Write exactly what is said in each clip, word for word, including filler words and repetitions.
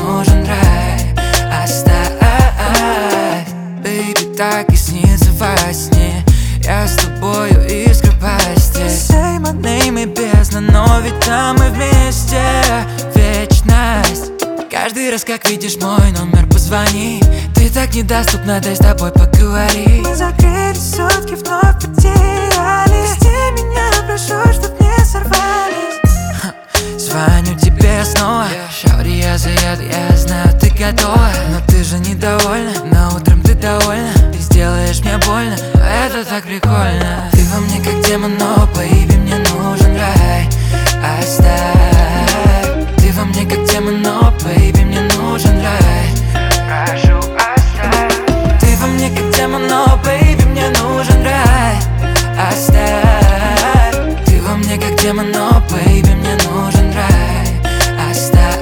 нужен рай. Оставь, бэйби, так и снится во сне. Я с тобою искра постель. Say my name и бездна, но ведь там мы вместе. Вечность. Каждый раз, как видишь мой номер, позвони. Ты так недоступна, дай с тобой поговорить. Мы закрыли сутки, вновь потерялись. Прости меня, прошу, чтоб не сорвались. Звоню тебе снова, шаuri, я заеду, я знаю, ты готова. Но ты же недовольна, но утром ты довольна. Ты сделаешь мне больно, а это так прикольно. Ты во мне как демон, но, бэйби, мне нужен рай. Оставь. Ты во мне как демон, но, бэйби, мне нужен рай. Прошу, оставь. Ты во мне как демон, но, бэйби, мне нужен рай. Оставь. Ты во мне как демон, но, бэйби, мне нужен рай. Оставь.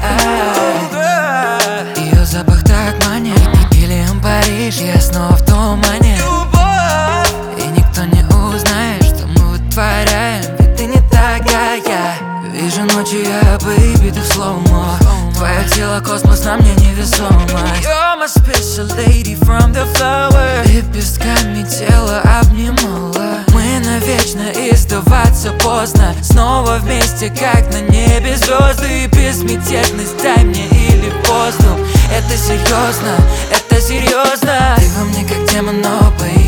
Ее запах так манит. Гелием Париж, я снова в тумане. И никто не узнает, что мы вытворяем, ведь ты не такая. Вижу ночью я, бэйби, ты в слоумо. Твое тело космос, на мне невесомо. You're my special lady from the flower. Лепестками тело обнимала. Мы навечно, и сдаваться поздно. Снова вместе, как на небе звезды. Безмятежность дай мне или воздух. Это серьезно, это серьезно. Ты во мне как демон, но, бэйби,